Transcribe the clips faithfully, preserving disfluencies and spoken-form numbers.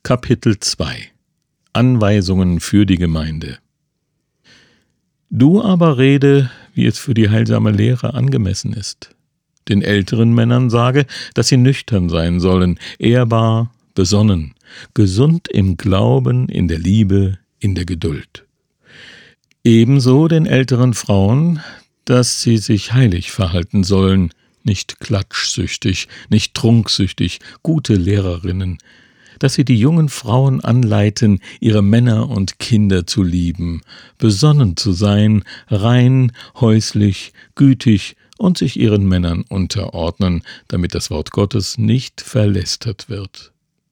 Kapitel zwei Anweisungen für die Gemeinde. Du aber rede, wie es für die heilsame Lehre angemessen ist. Den älteren Männern sage, dass sie nüchtern sein sollen, ehrbar, besonnen, gesund im Glauben, in der Liebe, in der Geduld. Ebenso den älteren Frauen, dass sie sich heilig verhalten sollen, nicht klatschsüchtig, nicht trunksüchtig, gute Lehrerinnen, dass sie die jungen Frauen anleiten, ihre Männer und Kinder zu lieben, besonnen zu sein, rein, häuslich, gütig und sich ihren Männern unterordnen, damit das Wort Gottes nicht verlästert wird.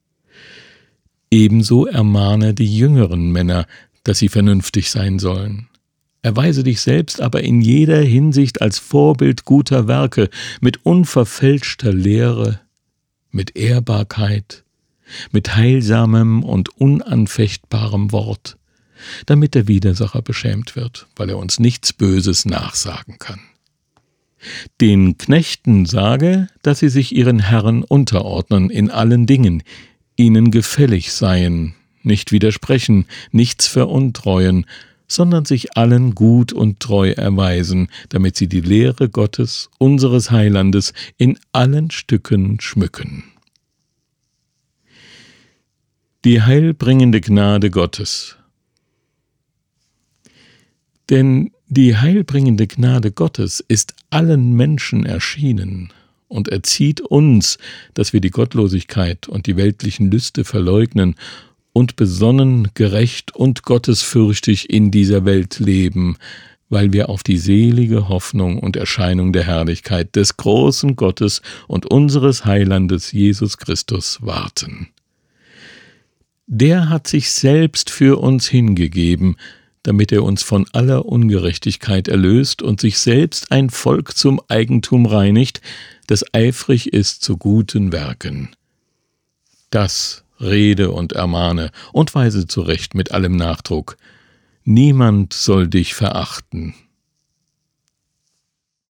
Ebenso ermahne die jüngeren Männer, dass sie vernünftig sein sollen. Erweise dich selbst aber in jeder Hinsicht als Vorbild guter Werke, mit unverfälschter Lehre, mit Ehrbarkeit, mit heilsamem und unanfechtbarem Wort, damit der Widersacher beschämt wird, weil er uns nichts Böses nachsagen kann. Den Knechten sage, dass sie sich ihren Herren unterordnen in allen Dingen, ihnen gefällig seien, nicht widersprechen, nichts veruntreuen, sondern sich allen gut und treu erweisen, damit sie die Lehre Gottes, unseres Heilandes, in allen Stücken schmücken. Die heilbringende Gnade Gottes. Denn die heilbringende Gnade Gottes ist allen Menschen erschienen und erzieht uns, dass wir die Gottlosigkeit und die weltlichen Lüste verleugnen und besonnen, gerecht und gottesfürchtig in dieser Welt leben, weil wir auf die selige Hoffnung und Erscheinung der Herrlichkeit des großen Gottes und unseres Heilandes Jesus Christus warten. Der hat sich selbst für uns hingegeben, damit er uns von aller Ungerechtigkeit erlöst und sich selbst ein Volk zum Eigentum reinigt, das eifrig ist zu guten Werken. Das rede und ermahne und weise zurecht mit allem Nachdruck. Niemand soll dich verachten.